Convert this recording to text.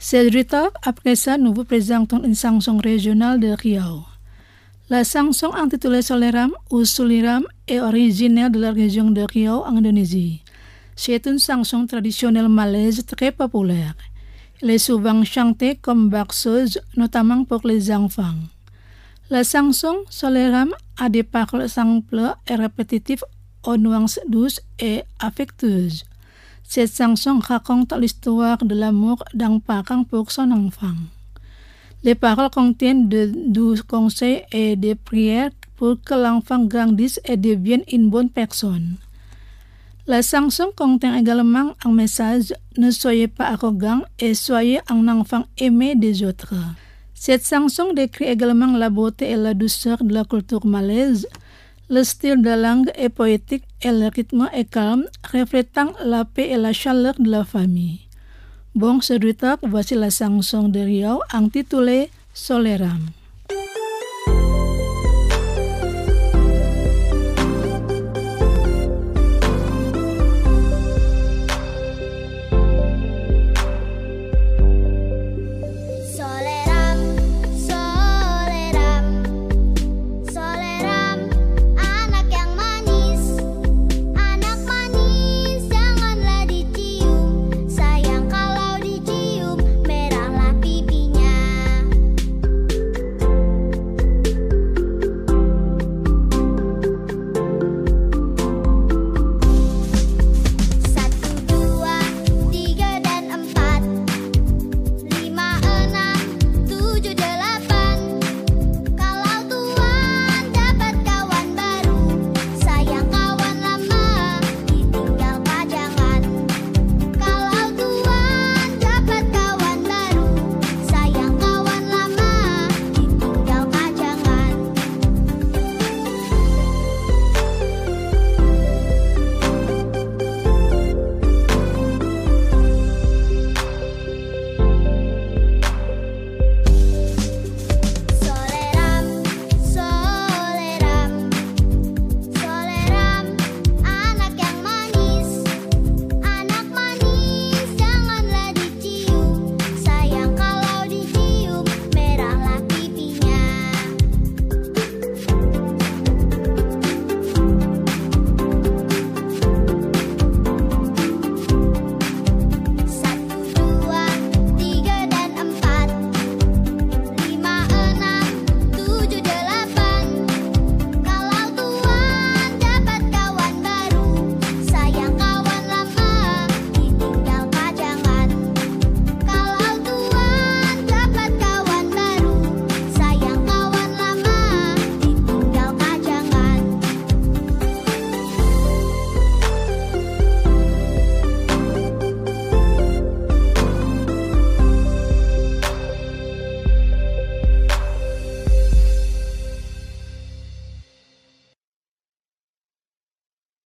Cédric, après ça, nous vous présentons une chanson régionale de Riau. La chanson intitulée Soleram ou Suliram est originaire de la région de Riau en Indonésie. C'est une chanson traditionnelle malaise très populaire. Elle est souvent chantée comme berceuse, notamment pour les enfants. La chanson Soleram a des paroles simples et répétitives aux nuances douces et affectueuses. Cette chanson raconte l'histoire de l'amour d'un parent pour son enfant. Les paroles contiennent de doux conseils et des prières pour que l'enfant grandisse et devienne une bonne personne. La chanson contient également un message « Ne soyez pas arrogant et soyez un enfant aimé des autres ». Cette chanson décrit également la beauté et la douceur de la culture malaise. Le style de langue est poétique et le rythme est calme, reflétant la paix et la chaleur de la famille. Bon, Cédric, voici la chanson de Riau intitulée Soleram.